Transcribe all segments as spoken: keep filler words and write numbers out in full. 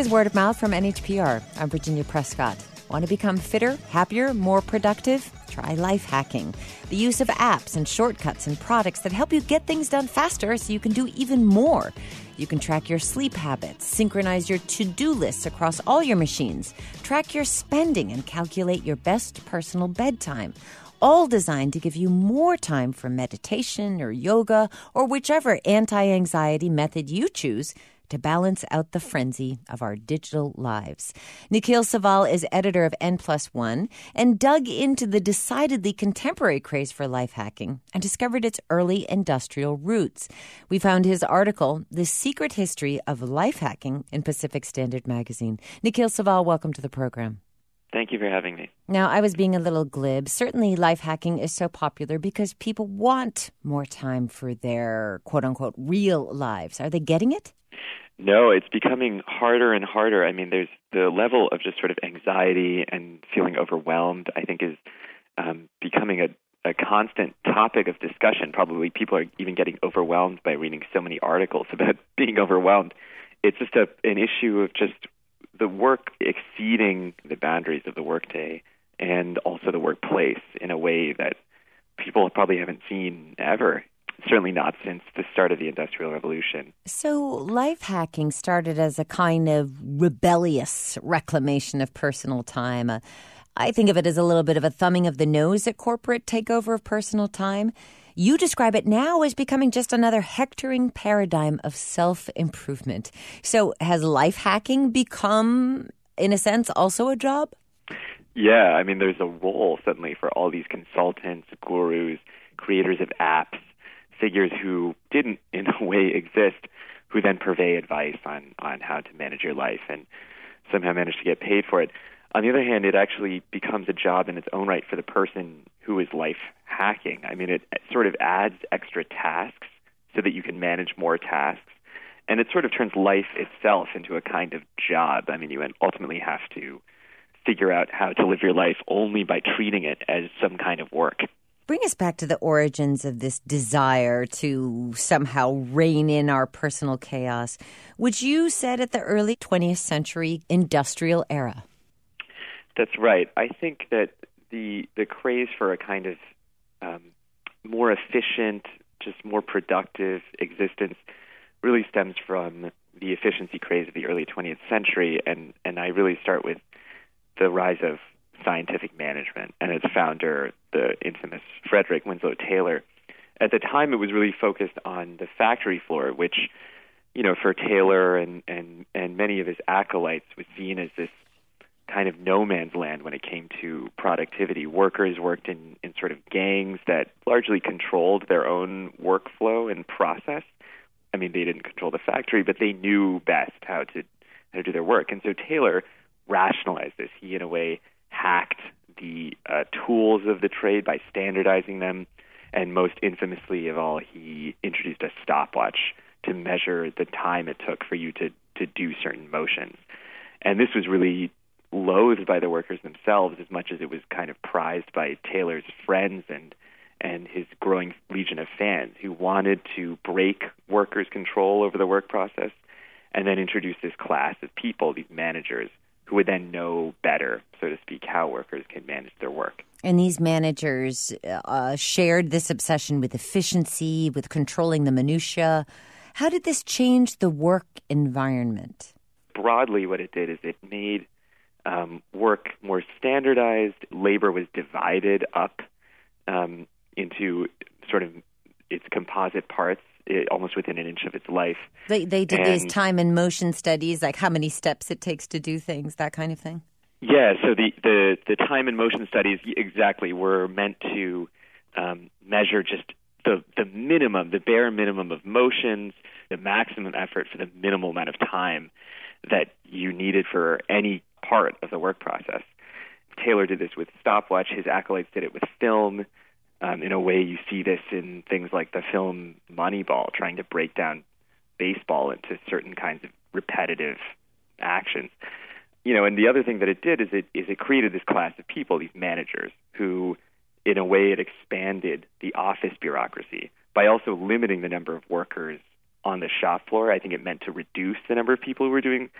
is Word of Mouth from N H P R. I'm Virginia Prescott. Want to become fitter, happier, more productive? Try life hacking. The use of apps and shortcuts and products that help you get things done faster so you can do even more. You can track your sleep habits, synchronize your to-do lists across all your machines, track your spending, and calculate your best personal bedtime. All designed to give you more time for meditation or yoga or whichever anti-anxiety method you choose to balance out the frenzy of our digital lives. Nikhil Saval is editor of N plus one and dug into the decidedly contemporary craze for life hacking and discovered its early industrial roots. We found his article, The Secret History of Life Hacking, in Pacific Standard Magazine. Nikhil Saval, welcome to the program. Thank you for having me. Now, I was being a little glib. Certainly, life hacking is so popular because people want more time for their quote-unquote real lives. Are they getting it? No, it's becoming harder and harder. I mean, there's the level of just sort of anxiety and feeling overwhelmed, I think, is um, becoming a, a constant topic of discussion. Probably people are even getting overwhelmed by reading so many articles about being overwhelmed. It's just a, an issue of just the work exceeding the boundaries of the workday and also the workplace in a way that people probably haven't seen ever. Certainly not since the start of the Industrial Revolution. So life hacking started as a kind of rebellious reclamation of personal time. Uh, I think of it as a little bit of a thumbing of the nose at corporate takeover of personal time. You describe it now as becoming just another hectoring paradigm of self-improvement. So has life hacking become, in a sense, also a job? Yeah, I mean, there's a role, suddenly, for all these consultants, gurus, creators of apps, figures who didn't, in a way, exist, who then purvey advice on, on how to manage your life and somehow manage to get paid for it. On the other hand, it actually becomes a job in its own right for the person who is life hacking. I mean, it, it sort of adds extra tasks so that you can manage more tasks. And it sort of turns life itself into a kind of job. I mean, you ultimately have to figure out how to live your life only by treating it as some kind of work. Bring us back to the origins of this desire to somehow rein in our personal chaos, which you said at the early twentieth century industrial era. That's right. I think that the the craze for a kind of um, more efficient, just more productive existence really stems from the efficiency craze of the early twentieth century, and, and I really start with the rise of scientific management and its founder, the infamous Frederick Winslow Taylor. At the time, it was really focused on the factory floor, which, you know, for Taylor and, and, and many of his acolytes was seen as this kind of no man's land when it came to productivity. Workers worked in, in sort of gangs that largely controlled their own workflow and process. I mean, they didn't control the factory, but they knew best how to how to do their work. And so Taylor rationalized this. He, in a way, hacked the uh, tools of the trade by standardizing them, and most infamously of all, he introduced a stopwatch to measure the time it took for you to, to do certain motions. And this was really loathed by the workers themselves as much as it was kind of prized by Taylor's friends and and his growing legion of fans who wanted to break workers' control over the work process and then introduce this class of people, these managers, who would then know better, so to speak, how workers can manage their work. And these managers uh, shared this obsession with efficiency, with controlling the minutiae. How did this change the work environment? Broadly, what it did is it made um, work more standardized. Labor was divided up um, into sort of its composite parts, it, almost within an inch of its life. They they did and, these time and motion studies, like how many steps it takes to do things, that kind of thing? Yeah, so the, the, the time and motion studies exactly were meant to um, measure just the, the minimum, the bare minimum of motions, the maximum effort for the minimal amount of time that you needed for any part of the work process. Taylor did this with stopwatch. His acolytes did it with film. Um, in a way, you see this in things like the film Moneyball, trying to break down baseball into certain kinds of repetitive actions. You know, and the other thing that it did is it is it created this class of people, these managers, who, in a way, it expanded the office bureaucracy by also limiting the number of workers on the shop floor. I think it meant to reduce the number of people who were doing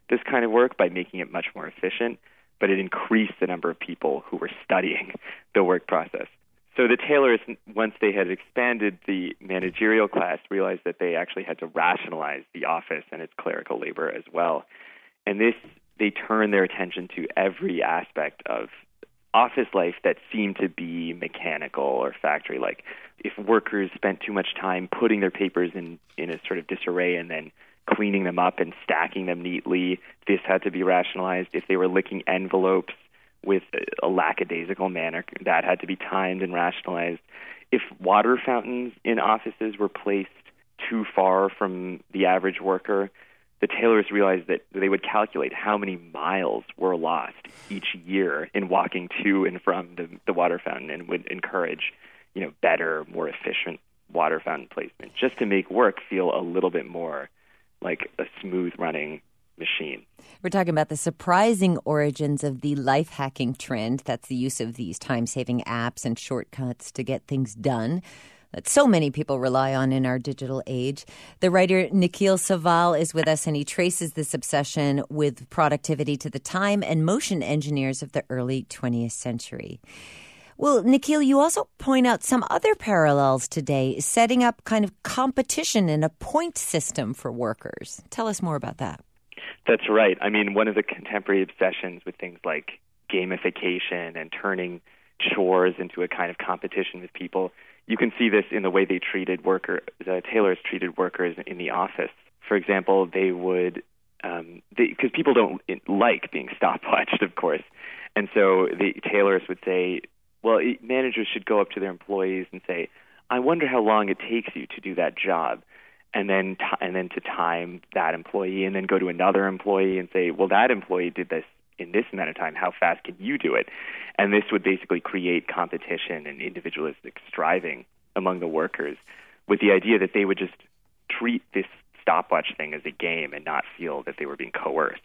this kind of work by making it much more efficient, but it increased the number of people who were studying the work process. So the tailors, once they had expanded the managerial class, realized that they actually had to rationalize the office and its clerical labor as well. And this, they turned their attention to every aspect of office life that seemed to be mechanical or factory-like. If workers spent too much time putting their papers in, in a sort of disarray and then cleaning them up and stacking them neatly, this had to be rationalized. If they were licking envelopes with a lackadaisical manner, that had to be timed and rationalized. If water fountains in offices were placed too far from the average worker, the tailors realized that they would calculate how many miles were lost each year in walking to and from the, the water fountain, and would encourage, you know, better, more efficient water fountain placement, just to make work feel a little bit more like a smooth-running machine. We're talking about the surprising origins of the life hacking trend. That's the use of these time-saving apps and shortcuts to get things done that so many people rely on in our digital age. The writer Nikhil Saval is with us, and he traces this obsession with productivity to the time and motion engineers of the early twentieth century. Well, Nikhil, you also point out some other parallels today, setting up kind of competition and a point system for workers. Tell us more about that. That's right. I mean, one of the contemporary obsessions with things like gamification and turning chores into a kind of competition with people, you can see this in the way they treated workers, the tailors treated workers in the office. For example, they would, um, because people don't like being stopwatched, of course, and so the tailors would say, well, managers should go up to their employees and say, I wonder how long it takes you to do that job. And then, t- and then to time that employee, and then go to another employee and say, well, that employee did this in this amount of time. How fast can you do it? And this would basically create competition and individualistic striving among the workers, with the idea that they would just treat this stopwatch thing as a game and not feel that they were being coerced.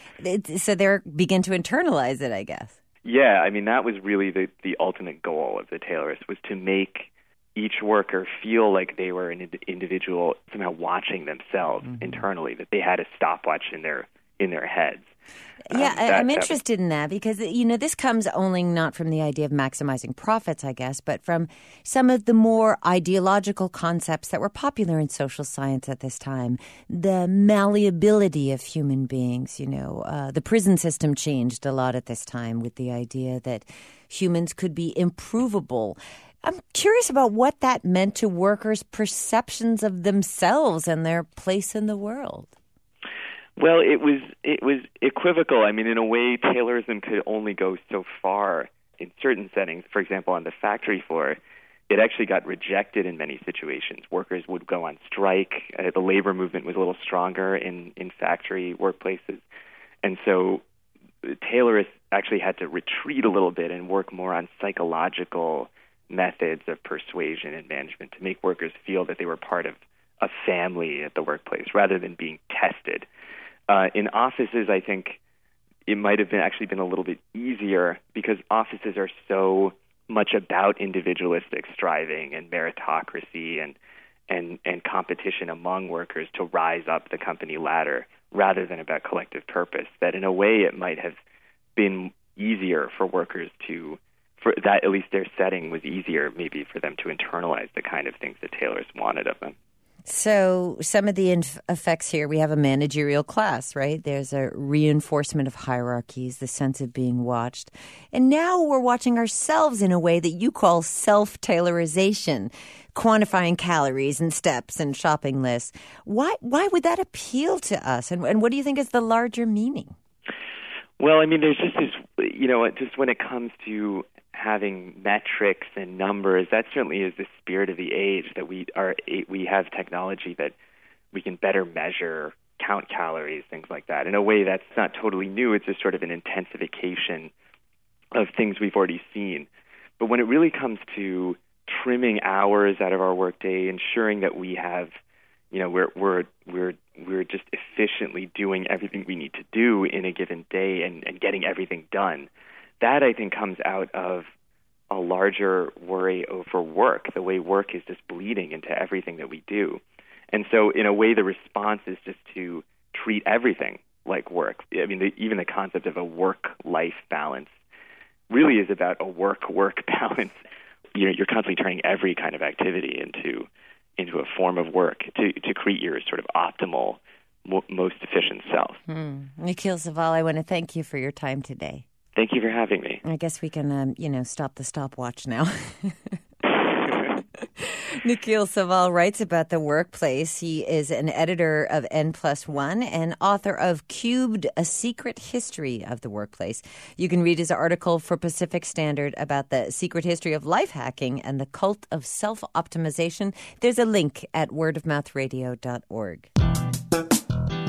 So they begin to internalize it, I guess. Yeah, I mean, that was really the, the ultimate goal of the tailors, was to make each worker feel like they were an individual somehow watching themselves mm-hmm. internally, that they had a stopwatch in their in their heads. Yeah, um, that, I'm interested in that because, you know, this comes only not from the idea of maximizing profits, I guess, but from some of the more ideological concepts that were popular in social science at this time. The malleability of human beings, you know, uh, the prison system changed a lot at this time with the idea that humans could be improvable. I'm curious about what that meant to workers' perceptions of themselves and their place in the world. Well, it was it was equivocal. I mean, in a way, Taylorism could only go so far in certain settings. For example, on the factory floor, it actually got rejected in many situations. Workers would go on strike. Uh, the labor movement was a little stronger in, in factory workplaces. And so Taylorists actually had to retreat a little bit and work more on psychological methods of persuasion and management to make workers feel that they were part of a family at the workplace rather than being tested. Uh, in offices, I think it might have been actually been a little bit easier because offices are so much about individualistic striving and meritocracy and and and competition among workers to rise up the company ladder rather than about collective purpose, that in a way it might have been easier for workers to, for that at least their setting was easier maybe for them to internalize the kind of things that tailors wanted of them. So some of the inf- effects here, we have a managerial class, right? There's a reinforcement of hierarchies, the sense of being watched. And now we're watching ourselves in a way that you call self-tailorization, quantifying calories and steps and shopping lists. Why why would that appeal to us? And, and what do you think is the larger meaning? Well, I mean, there's just this, you know, just when it comes to having metrics and numbers, that certainly is the spirit of the age, that we are we have technology that we can better measure, count calories, things like that. In a way that's not totally new. It's just sort of an intensification of things we've already seen. But when it really comes to trimming hours out of our workday, ensuring that we have, you know, we're we're we're we're just efficiently doing everything we need to do in a given day and, and getting everything done, that I think comes out of a larger worry over work, the way work is just bleeding into everything that we do. And so in a way, the response is just to treat everything like work. I mean, the, even the concept of a work-life balance really is about a work-work balance. You know, you're constantly turning every kind of activity into into a form of work to, to create your sort of optimal, mo- most efficient self. Hmm. Nikhil Saval, I want to thank you for your time today. Thank you for having me. I guess we can, um, you know, stop the stopwatch now. Nikhil Saval writes about the workplace. He is an editor of N plus one and author of Cubed, A Secret History of the Workplace. You can read his article for Pacific Standard about the secret history of life hacking and the cult of self-optimization. There's a link at word of mouth radio dot org.